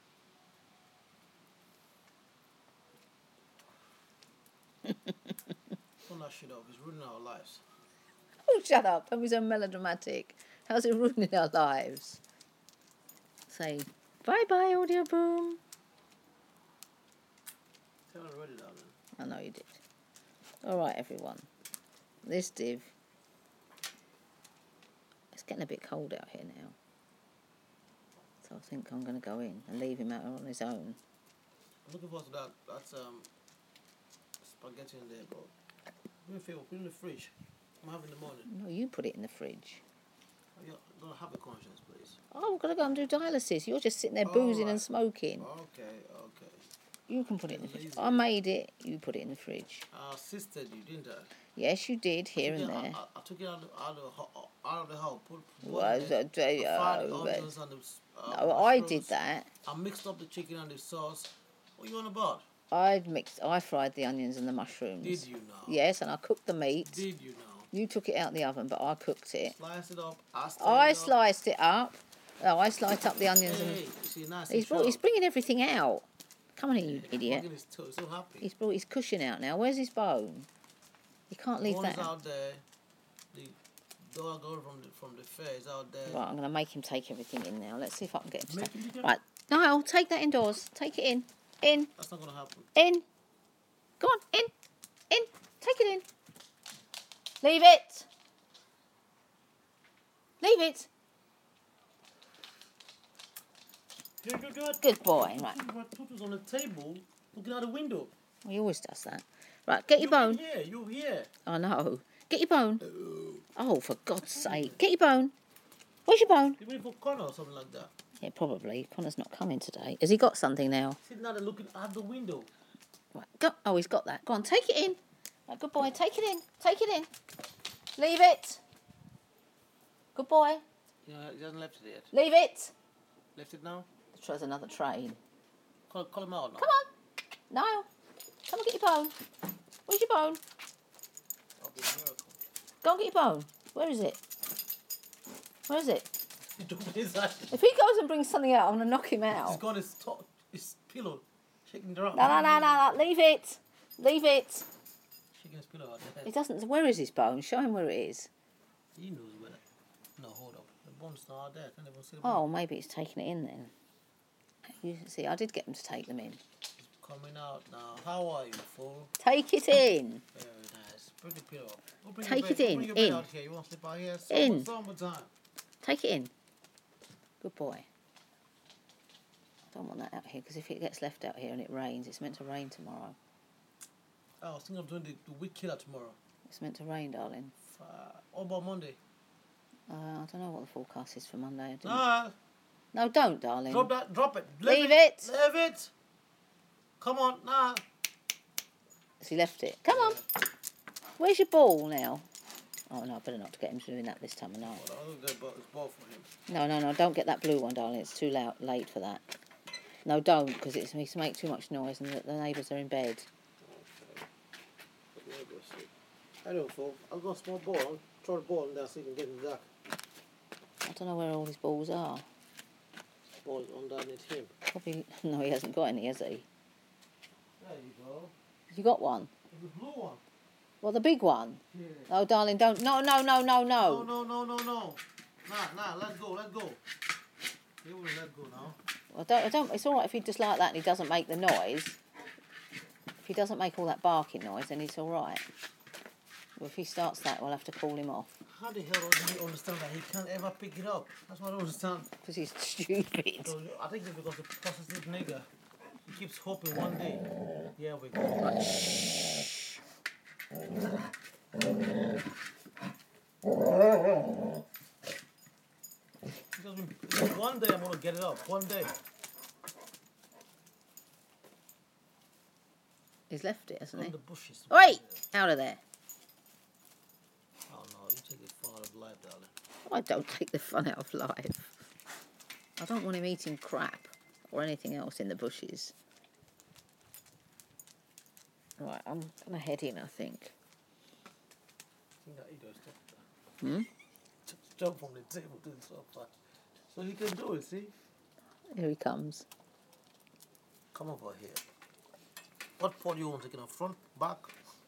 Turn that shit off. It's ruining our lives. Oh, shut up. Don't be so melodramatic. How's it ruining our lives? Say, bye-bye, Audio Boom. Tell her already, darling. I know you did. All right, everyone. This div. It's getting a bit cold out here now. So I think I'm going to go in and leave him out on his own. I'm looking forward to that. That's um, spaghetti in there, bro. Do me a favor, put it in the fridge. I'm having in the morning. No, you put it in the fridge. You're gonna have a conscience, please. Oh, we've got to go and do dialysis. You're just sitting there boozing All and right. smoking. Okay, okay. You can put it in the fridge. Lazy. I made it. You put it in the fridge. I assisted you, didn't I? Yes, you did, here I took and it- there. I, I, I took it out of, out of, the ho- out of the house. Put, put Was it in there. it, uh, I fried the uh, onions and the uh, No, I mushrooms. did that. I mixed up the chicken and the sauce. What you on about? I'd mixed. I fried the onions and the mushrooms. Did you know? Yes, and I cooked the meat. Did you know? You took it out the oven, but I cooked it. Slice it up. I, I it up. sliced it up. Oh, I sliced up the onions Hey, and you see, nice he's and brought, he's sharp. bringing everything out. Come on in, you He's idiot. wagging his toe. He's so happy. He's brought his cushion out now. Where's his bone? You can't leave One that is out. out there. The dog girl from the from the fair is out there. Right, I'm going to make him take everything in now. Let's see if I can get him to Make take. him take it? Right, Niall, take that indoors. Take it in. In. That's not gonna happen. In. Go on, in. In. Take it in. Leave it. Leave it. Good, good, good. Good boy. Right. Tutu's on the table, looking out the window. Well, he always does that. Right, get your You bone. here? You here? I know. Get your bone. Oh, for God's sake. Get your bone. Where's your bone? You waiting for Connor or something like that? Yeah, probably. Connor's not coming today. Has he got something now? Sitting out there looking out the window. Right, go. Oh, he's got that. Go on, take it in. Right, good boy. Take it in. Take it in. Leave it. Good boy. Yeah, he hasn't left it yet. Leave it. Left it now? There's another train. Call, call him out now. Come on. No. Come and get your bone. Where's your bone? That'll be a miracle. Go and get your bone. Where is it? Where is it? He took his hand. If he goes and brings something out, I'm going to knock him He's out. got his, top, his pillow, shaking it around. No, no, no, no, no. Leave it. Leave it. Shaking his pillow out there. He doesn't. Where is his bone? Show him where it is. He knows where. No, hold up. The bone's not there. Can't even see the Oh, bone. maybe he's taking it in then. You see, I did get him to take them in. It's coming out now. How are you, fool? Take it in. Very nice. Bring the pillow up. Go bring Take your it bed. Go in, Bring your bed in. out here. You want to sleep out here? In. Summer, summertime. Take it in. Good boy. I don't want that out here because if it gets left out here and it rains, it's meant to rain tomorrow. Oh, I was thinking of doing the, the week killer tomorrow. It's meant to rain, darling. Uh, what about Monday? Uh, I don't know what the forecast is for Monday. I didn't- Ah, No, don't, darling. drop that. Drop it. Leave it. Leave it. Come on. Nah. Has he left it? Come on. Where's your ball now? Oh, no, I better not get him doing that this time of night. Well, I think that it's ball for him. No, no, no, don't get that blue one, darling. It's too loud, late for that. No, don't, because it's makes make too much noise and the, the neighbours are in bed. I don't know, I'll go a small ball. I'll throw the ball in there so you can get in the dark. I don't know where all his balls are. Ball underneath him. Probably, no, he hasn't got any, has he? There you go. You got one? The blue one. Well, the big one. Yeah. Oh, darling, don't. No, no, no, no, No, no. no, no, no, no. Nah, nah, let go, let go. You will let go now. I don't, I don't. It's all right if he just like that and he doesn't make the noise. If he doesn't make all that barking noise, then it's all right. Well, if he starts that, we'll have to call him off How the hell does he understand that he can't ever pick it up? That's what I don't understand. because he's stupid. So I think it's because the possessive nigger, he keeps hoping one day. Yeah, we go. Because we- because one day I'm gonna get it up. One day. He's left it, hasn't From he? the bushes. Oi! Out of there. Oh no, you take it far out of life, darling. I don't take the fun out of life. I don't want him eating crap or anything else in the bushes. Right, I'm gonna head in, I think. I think that he does that. Hmm? Just jump from the table to the sofa. So he can do it, see? Here he comes. Come over here. What part do you want to get on front, back?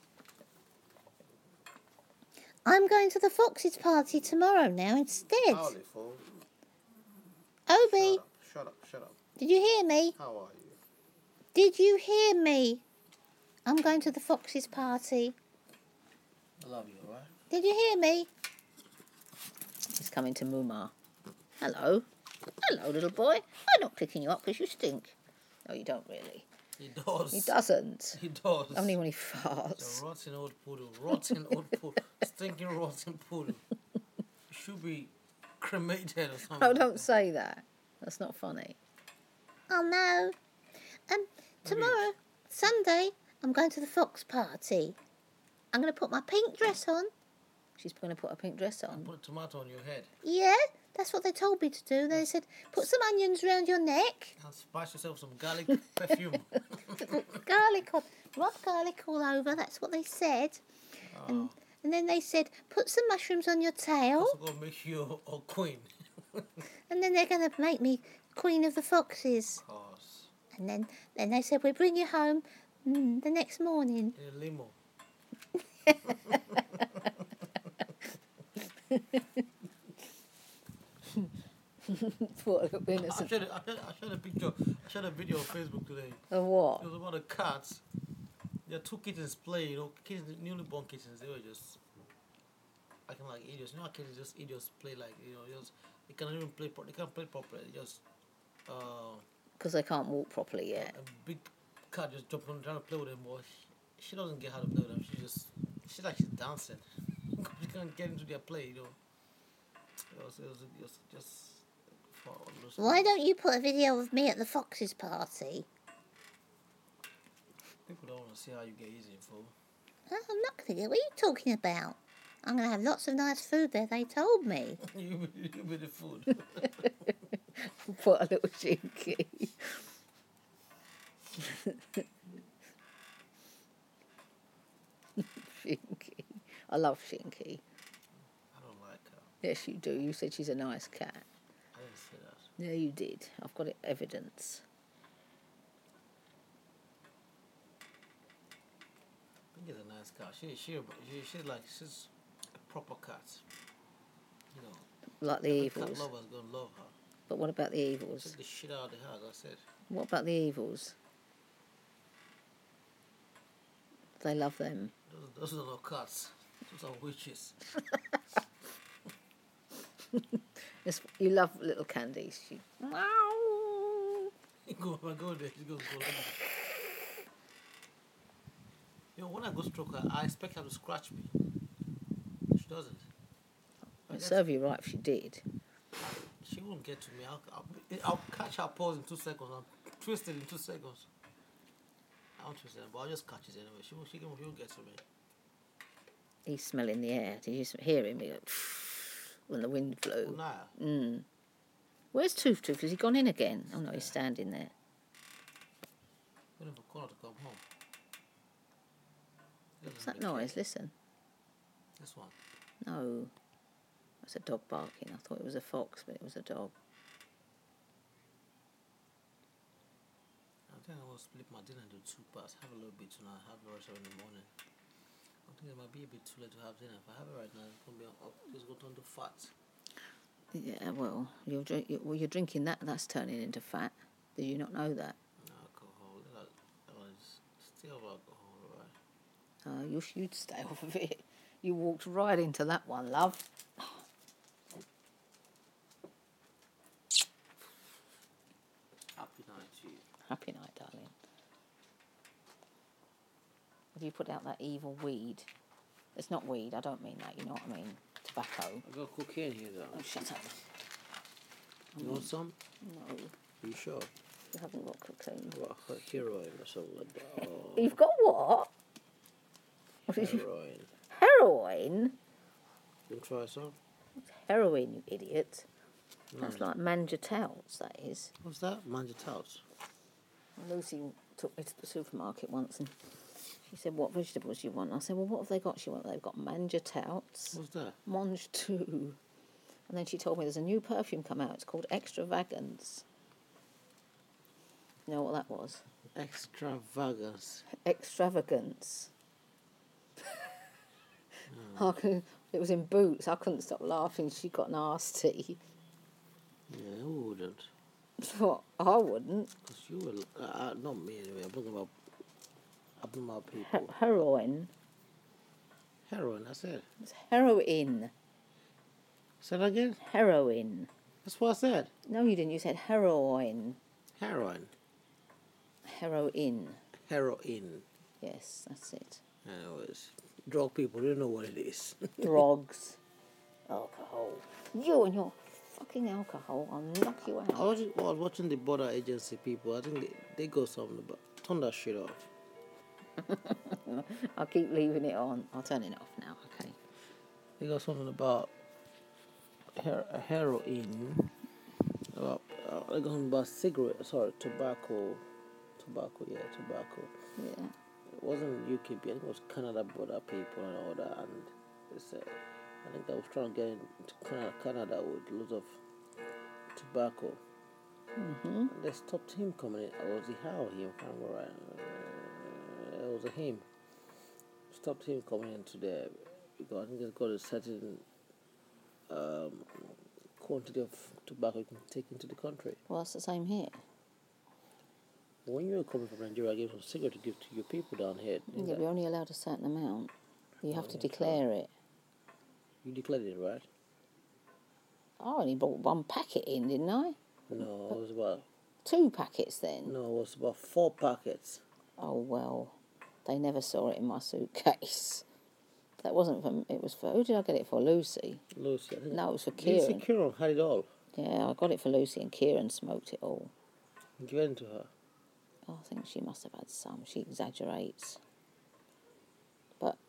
I'm going to the Foxes party tomorrow now instead. Howdy, fool. Obi, Shut up, shut up, shut up. did you hear me? How are you? Did you hear me? I'm going to the Foxes party. I love you, alright? Did you hear me? He's coming to Muma. Hello. Hello, little boy. I'm not picking you up because you stink. No, you don't really. He does. He doesn't. He does. Only when he It's farts. a rotten old poodle. Rotten old poodle. Stinking rotten poodle. He should be cremated or something. Oh, don't say that. That's not funny. Oh no. Um, tomorrow, Sunday, I'm going to the Fox party. I'm going to put my pink dress on. She's going to put a pink dress on. Put a tomato on your head Yeah, that's what they told me to do. They said, put some onions round your neck, and spice yourself some garlic perfume. put garlic on, rub garlic all over. That's what they said. And, and then they said, put some mushrooms on your tail. Also gonna make you a, a queen. And then they're going to make me Queen of the Foxes. Of course. And then, then they said, we'll bring you home mm, the next morning. In a limo. What a little I innocent. shared, a, I, shared, I shared a picture. I shared a video on Facebook today. Of what? It was about the cats. There are two kittens play, you know, kittens, newly born kittens. They were just acting like idiots. You know, how kittens just idiots play like, you know, just they can't even play. Pro- they can't play properly. They just uh, Because they can't walk properly yet. a big cat just jumped on trying to play with them, but she, she doesn't get how to play with them. She just she's like she's dancing. She can't get into their play, you know. It was, it was, it was just. For Why don't you put a video of me at the Foxes party? People don't want to see how you get easy, fool. Oh, I'm not going to get. What are you talking about? I'm going to have lots of nice food there. They told me. you be, you be the food. What a little cheeky. Shinky. I love Shinky. I don't like her. Yes, you do. You said she's a nice cat. I didn't say that. Yeah, you did. I've got it evidence. Pink is a nice cat. She, she, she, she's like, she's a proper cat. You know, Like the every cat evils. lover's gonna love her. But what about the evils? Took the shit out of the house, I said. What about the evils? They love them. Those, those are not cats. Those are witches. It's, you love little Candice. She, wow. Go, I go there, she goes, go like that. You know, when I go stroke her, I expect her to scratch me. She doesn't. I It'd guess serve you right if she did. she won't get to me. I'll, I'll, I'll catch her paws in two seconds. I'll twist it in two seconds. I won't twist it, but I'll just catch it anyway. She won't, she won't, she won't get to me. He's smelling the air. Did you s- hear him? He go, when the wind Oh, blew. nah. Mm. Where's Tooth Tooth? Has he gone in again? Oh no, he's standing there. Waiting for Connor to come home. He What's doesn't that really noise? care. Listen. This one. No. That's a dog barking. I thought it was a fox, but it was a dog. I think I will split my dinner into two parts. Have a little bit tonight, have the rest of it in the morning. I think it might be a bit too late to have dinner. If I have it right now, it's gonna be up. It's gonna turn to fat. Yeah, well, you're drink. You, well, you're drinking that. That's turning into fat. Did you not know that? Alcohol. That, that was still alcohol, right? Uh, you you'd stay off of it. You walked right into that one, love. Happy night to you. Happy night, darling. Have you put out that evil weed? It's not weed. I don't mean that. You know what I mean? Tobacco. I got cocaine here, though. Oh, shut up. You want some? No, You sure? you haven't got cocaine. What, heroin or something like that? Oh, You've got what? What did you? heroin. Heroin? You try some? Heroin, you idiot. No. That's like manjatels, that is. What's that? Manjatels. Lucy took me to the supermarket once and she said, what vegetables do you want? I said, well, what have they got? She went, they've got manjatels, What's that? mange too. And then she told me there's a new perfume come out. It's called Extravagance. You know what that was? Extravagance. Extravagance. I could, it was in Boots. I couldn't stop laughing. She got nasty. Yeah, who wouldn't? What? I wouldn't. Because you were, uh, uh, not me anyway, I'm talking about, I'm talking about He- people. heroin. Heroin, that's it. It's heroin. Say that again? Heroin. That's what I said. No, you didn't. You said heroin. Heroin. Heroin. Heroin. Yes, that's it. Anyways, drug people, they don't know what it is. Drugs. Alcohol. You and your fucking alcohol. I'll knock you I out. was, I was watching the border agency people. I think they, they got something about, turn that shit off. I'll keep leaving it on. I'll turn it off now, okay. They got something about her, heroin. About, uh, they got something about cigarette, sorry, tobacco. Tobacco, yeah, tobacco. Yeah. It wasn't U K B, I think it was Canada border people and all that. And they said, I think I was trying to get into Canada, Canada with loads of tobacco. Mm-hmm. And they stopped him coming in. Or was it how him? I can't remember right. Uh, it was a him. Stopped him coming into there because I think it's got a certain um, quantity of tobacco you can take into the country. Well, that's the same here. When you were coming from Nigeria, I gave some cigarette to give to your people down here. Yeah, we're only allowed a certain amount. You have Oh, to yeah, declare it. You declared it, right? I only brought one packet in, didn't I? No, it was about Two packets then. no, it was about four packets. Oh, well, they never saw it in my suitcase. That wasn't for, it was for, who did I get it for? Lucy. Lucy, I think. No, it was for Did you say Kieran. Kieran had it all? Yeah, I got it for Lucy and Kieran smoked it all. Give it to her. I think she must have had some. She exaggerates. But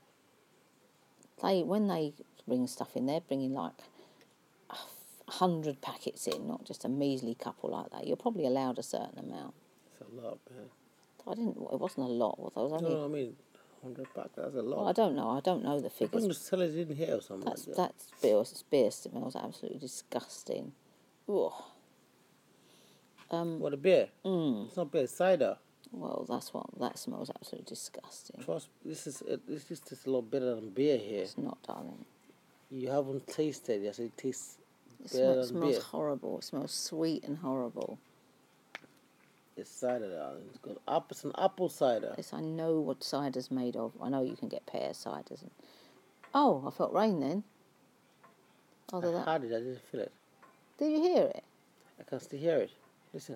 they, when they bring stuff in, they're bringing like a hundred packets in, not just a measly couple like that. You're probably allowed a certain amount. It's a lot, man. I didn't. It wasn't a lot. Was it? It was No, only no, I mean, hundred bucks. That's a Well, I lot. don't know. I don't know the I think figures. the sellers in here or something That's like that. that's beer. Beer smells absolutely disgusting. Ugh. Um. What, a beer? Mm, It's not beer, it's cider. well, that's what that smells absolutely disgusting. Trust, this is it, this is just a lot better than beer here. It's not, darling. You haven't tasted it. I said it tastes It better smells, than smells beer. horrible. It smells sweet and horrible. It's cider, darling. It's got apple, it's an apple cider. Yes, I know what cider's made of. I know you can get pear ciders. And... Oh, I felt rain then. Other I that. had it. I didn't feel it. Did you hear it? I can still hear it. Listen.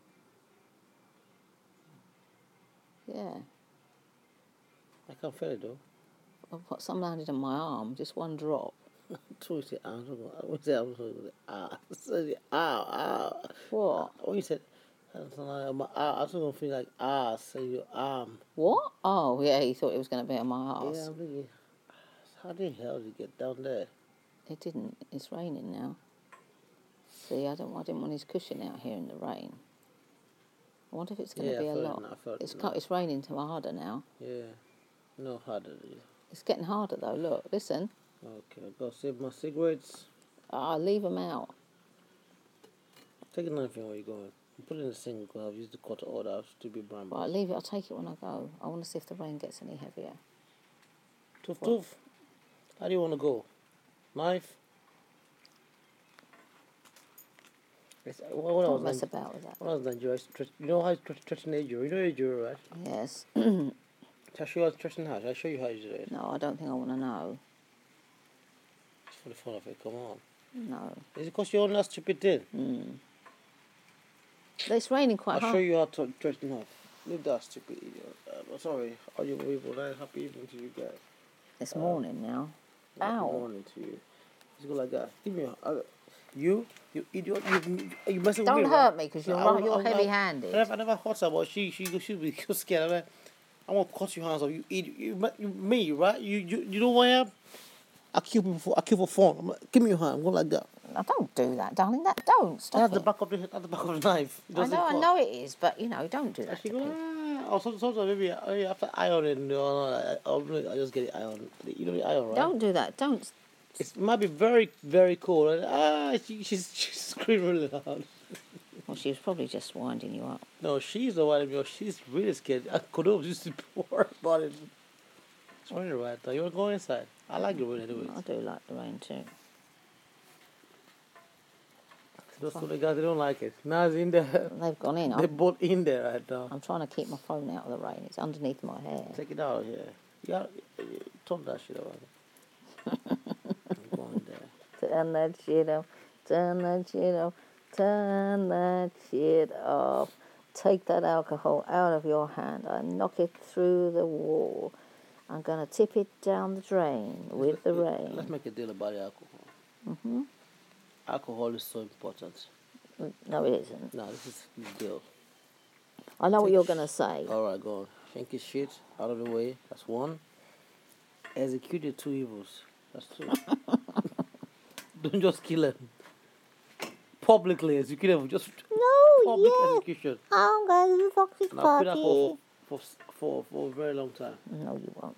Yeah. I can feel it though. I've got some landed on my arm. Just one drop. So you said, ah, I was say, I was ah, I said, ah, ah. What? When you said, I was like, my, ah, I was going to feel like, ah, say your arm. What? Oh, yeah. He thought it was going to be on my arse. Yeah, I'm thinking, how the hell did you get down there? It didn't. It's raining now. See, I don't. I didn't want his cushion out here in the rain. I wonder if it's going to Yeah, be I a felt it lot. now, I felt It's it co- now. it's raining to harder now. Yeah, no harder. It's getting harder though. Look, listen. Okay, I gotta save my cigarettes. Ah, leave them out. Take a knife in where you're going. Put it in the sink because I've used the quarter order to be brown. Right, leave it. I'll take it when I go. I want to see if the rain gets any heavier. Toof, toof. How do you want to go? Knife? It's, when when I Don't was mess in, about with that. when I was in Nigeria, I used to stretch- you know how to stretch an Nigeria? You know Nigeria, right? Yes. Shall I show you how to stretch in house? I'll show you how you do it. No, I don't think I want to know. It's for the fun of it, come on. No. Is it because you're not stupid thing? Mm. It's raining quite I'll hard. show you how to stretch in house. Leave that stupid idiot. Uh, sorry, all you people, nice happy evening to you guys. It's morning now. Happy Ow. morning to you. Just go like that. Give me a... Uh, you, you idiot, you, you messing Don't with me, hurt right? me because you're, I right, will- you're I will- heavy-handed. I never, I never hurt her, but she, she, she'll be so scared. I'm, like, I'm gonna cut your hands off. You idiot. You, ma- you, me, right? You, you, you know who I am? I kill people for, I kill for fun. I'm like, give me your hand. I'm going like that. Now, don't do that, darling. That don't stop That's it. the back of the, that's the back of the knife. It I doesn't know, I cut. know it is, but you know, don't do And that. she To goes, people. ah. Or some- sometimes maybe oh, yeah, after ironing, you know, I, I, I just get it iron. You know the iron, right? Don't do that. Don't. It might be very, very cold. And, ah, she, she's, she's screaming really loud. Well, she was probably just winding you up. No, she's the one. Yo, she's really scared. I could have just worry about it. It's raining right now. You want to go inside? I like the rain anyway. I do like the rain too. Those two guys, they don't like it. Na's in there. They've gone in. They're I'm, both in there right now. I'm trying to keep my phone out of the rain. It's underneath my hair. Take it out here. Yeah, turn that shit around. I'm going there. Turn that shit off. Turn that shit off. Turn that shit off. Take that alcohol out of your hand. I knock it through the wall. I'm going to tip it down the drain with the rain. Let's make a deal about the alcohol. Mm-hmm. Alcohol is so important. No, it isn't. No, this is the deal. I know what Take you're sh- going to say. All right, go on. Shank his shit out of the way. That's one. Execute the two evils. That's two. Don't just kill him. Publicly execute him. Just No, public yes. execution. I'm going to the Fox's And I'll put that party. for, for, for, for a very long time. No, you won't.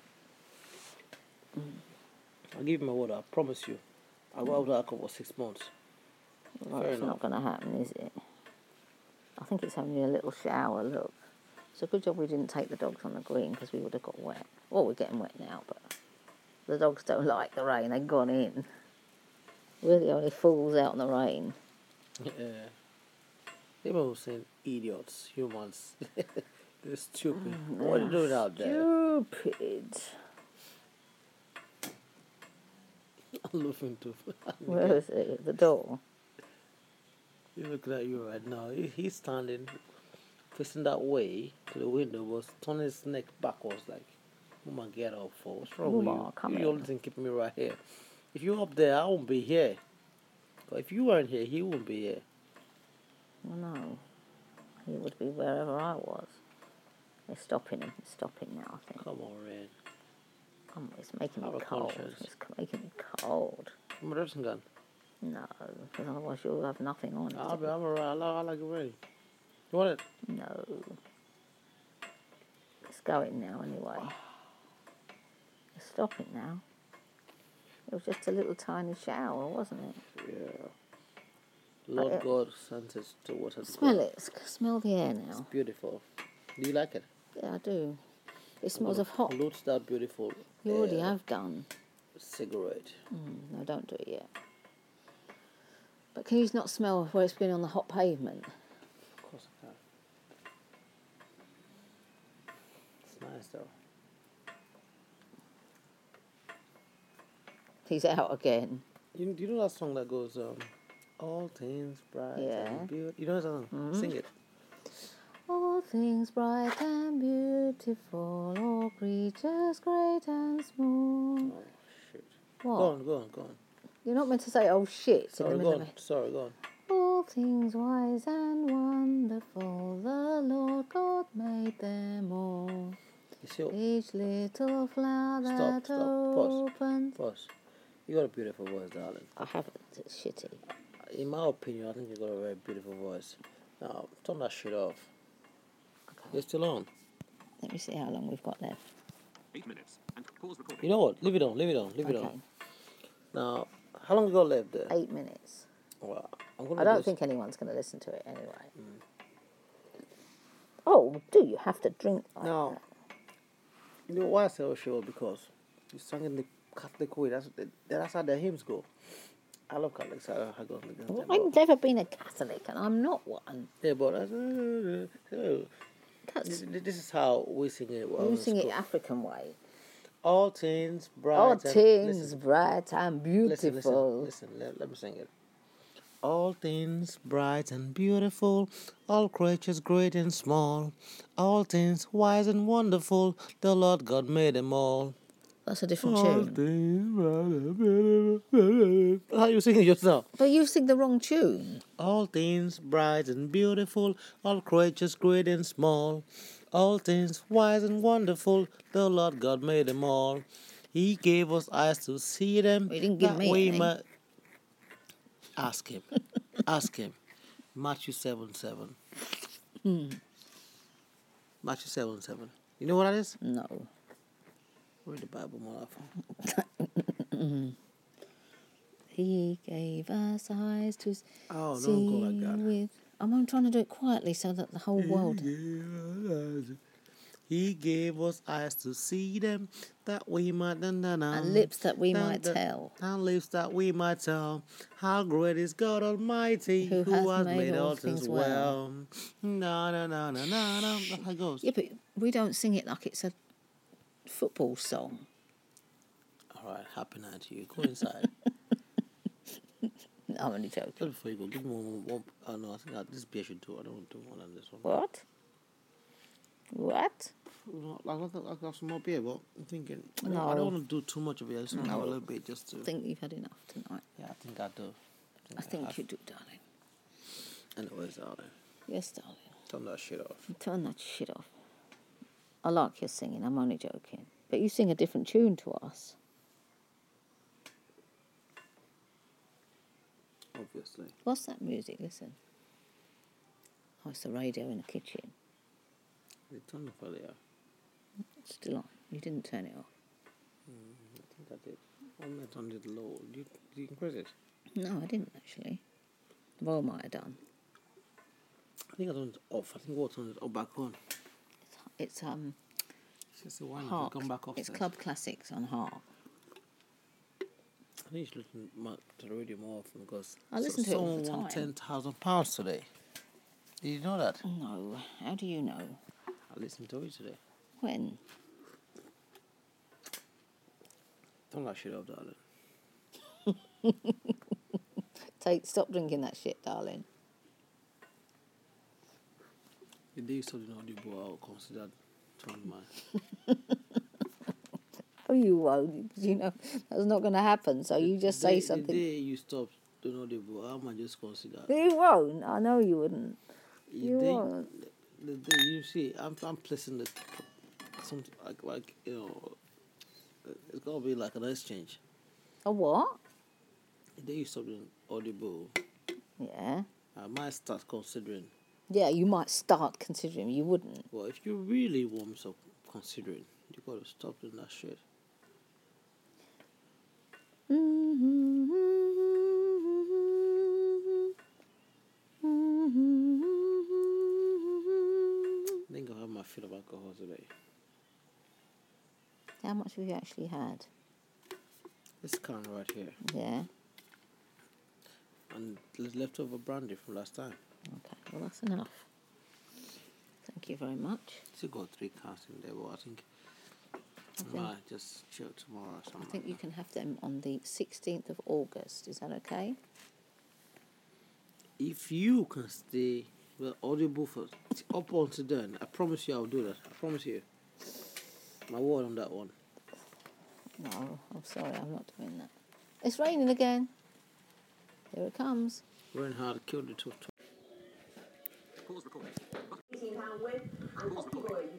I'll give you my word. I promise you. I'll go out with alcohol for six months. Well, Fair it's enough. not going to happen, is it? I think it's only a little shower, look. It's a good job we didn't take the dogs on the green because we would have got wet. Well, we're getting wet now, but the dogs don't like the rain. They've gone in. We're the only fools out in the rain. Yeah. People were saying idiots, humans. They're stupid. What are you doing out there? Stupid. I'm looking to. Where is it? The door. He's looking at you right now. He, he's standing, facing that way to the window, was turning his neck backwards like, Mama, get up for what's wrong Mama, with come you? in. You're the only thing keeping me right here. If you're up there, I won't be here. But if you weren't here, he wouldn't be here. Well, no. He would be wherever I was. They're stopping him. It's stopping now, I think. Come on, Red. Um, it's making Have me a cold. conscience. It's making me cold. My dressing gun. No, because otherwise you'll have nothing on. I'll is be, it? I'm alright. I like, I like it ready. You want it? No. It's going now anyway. stop it now. It was just a little tiny shower, wasn't it? Yeah. Lord it- God sent us to water the Smell ground. it. S- Smell the air It's now. beautiful. Do you like it? Yeah, I do. It I'm smells gonna of hot. pollute that beautiful You already air have done. cigarette. Mm, no, don't do it yet. But can you not smell where it's been on the hot pavement? Of course I can. It's nice though. He's out again. You, you know that song that goes, um, all things bright Yeah. and beautiful. You know that song? Mhm. Sing it. All things bright and beautiful, all creatures great and small. Oh, shoot. What? Go on, go on, go on. You're not meant to say, oh shit, in Sorry, the go middle on. of it. Sorry, go on. All things wise and wonderful, the Lord God made them all. You see, Each little flower Stop, that stop, pause. opens. boss, you got a beautiful voice, darling. I haven't, it's shitty. In my opinion, I think you got a very beautiful voice. Now, turn that shit off. Okay. You're still on. Let me see how long we've got left. Eight minutes. And pause recording. You know what? Leave it on, leave it on, leave it Okay, on. Now, how long you got left there? eight minutes. Well, I'm gonna I don't just- think anyone's going to listen to it anyway. Oh, do you have to drink like Now, that? you know why I say Osho? Because you sang in the Catholic way. That's that's how their hymns go. I love Catholics. I, I go against Well, them. I've never been a Catholic, and I'm not one. Yeah, but that's, uh, That's, this, this is how we sing it. when I you was sing in it school. African way. All things bright. All and- things listen, bright and listen, beautiful. listen, listen. Let, let me sing it. All things bright and beautiful, all creatures great and small, all things wise and wonderful, the Lord God made them all. That's a different All tune. things bright and beautiful. How you singing yourself? But you sing the wrong tune. All things bright and beautiful, all creatures great and small, all things wise and wonderful, the Lord God made them all. He gave us eyes to see them. Well, he didn't give that me we any. might- Ask him. Ask him. Matthew seven seven. Matthew seven seven. You know what that is? No. Read the Bible more often. He gave us eyes to s- Oh, see don't go like that. with. I'm, I'm trying to do it quietly so that the whole world. He gave us eyes to see them, that we might dun, dun, dun, And lips that we dun, might dun, tell. And lips that we might tell how great is God Almighty, Who who, hath has made made all all things things well. No, no, no, no, no, no. That's how it goes. Yeah, but we don't sing it like it's a football song. All right, happy night to you. Go inside. I'm only joking. Just before you go, give me one. one oh, no, I think I, this beer should do. I don't want to do more than this one. What? What? No, I got, I got some more beer, but I'm thinking, I don't, I No. don't want to do too much of it. I just want to have a No. little bit just to. I think you've had enough tonight. Yeah, I think I do. I think have. you do, darling. Anyways, darling, Yes, darling. turn that shit off. Turn that shit off. I like your singing. I'm only joking. But you sing a different tune to us. Obviously. What's that music? Listen. Oh, it's the radio in the kitchen. They turned off earlier. It's still on. You didn't turn it off. I think I did. I'm not on it low. Did you, did you increase it? No, I didn't actually. Well, might have done. I think I turned it off. I think what turned it oh, back on. It's um It's just the one. Hark. Come back off. It's Club Classics on Hark. I think you should listen mo- to the radio more often because I listen to it all someone the won time. ten thousand pounds today. Did you know that? No. How do you know? I listened to it today. When? Turn that shit off, darling. Take. Stop drinking that shit, darling. The day you saw the audible, I'll consider turning mine. Oh, you won't. You know that's not going to happen. So you just the say day, something. The day you stop doing audible, I might just consider. You won't. I know you wouldn't. The You day, won't. the day you see, I'm I'm placing the something like like you know, it's gonna be like an exchange. A what? The day you stop doing audible, Yeah. I might start considering. Yeah, you might start considering. You wouldn't. Well, if you really want me to considering, you gotta stop doing that shit. I think I'll have my fill of alcohol today. How much have you actually had? This can right here. Yeah. And there's leftover brandy from last time. Okay, well that's enough. Thank you very much. Still got three cans in there, but I think I think- might just chill tomorrow or I something. think you can have them on the sixteenth of August. Is that okay? If you can stay well audible for up until then, I promise you I'll do that. I promise you. My word on that one. No, I'm sorry, I'm not doing that. It's raining again. Here it comes. Reinhard killed the two. Pause recording. eighteen pound win and Pause Ocky recording. Boy.